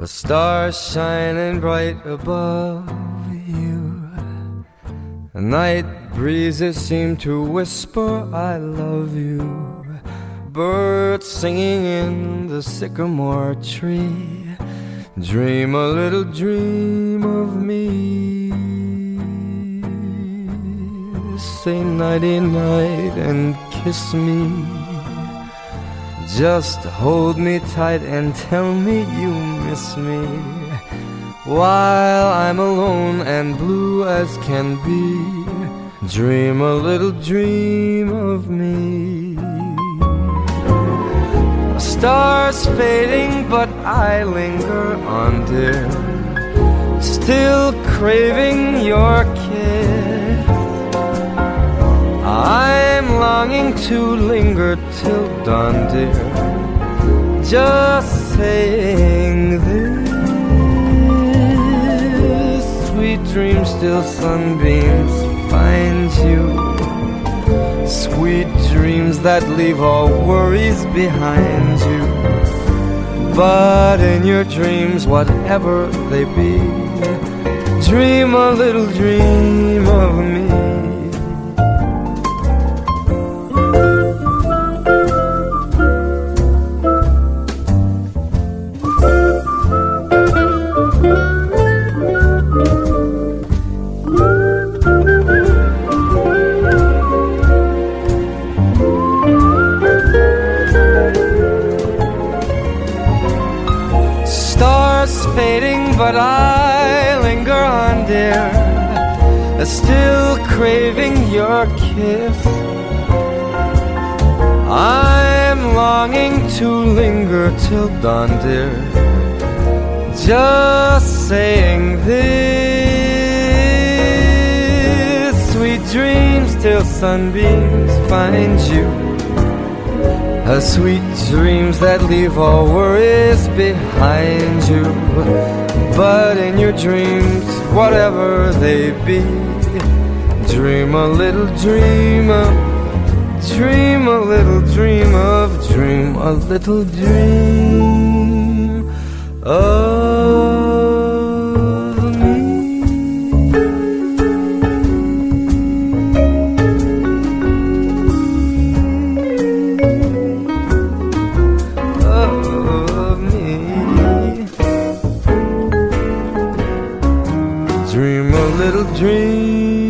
A star shining bright above you. Night breezes seem to whisper, I love you. Birds singing in the sycamore tree. Dream a little dream of me. Say nighty-night and kiss me. Just hold me tight and tell me you miss me. While I'm alone and blue as can be, dream a little dream of me. A star's fading but I linger on, dear, still craving your kiss. I'm longing to linger till dawn, dear, just saying this. Sweet dreams till sunbeams find you. Sweet dreams that leave all worries behind you. But in your dreams, whatever they be, dream a little dream of me. But I linger on, dear, still craving your kiss. I'm longing to linger till dawn, dear, just saying this. Sweet dreams till sunbeams find you. Sweet dreams that leave all worries behind you. But in your dreams, whatever they be, dream a little dream of, dream a little dream of, dream a little dream of me. Of me. Dream a little dream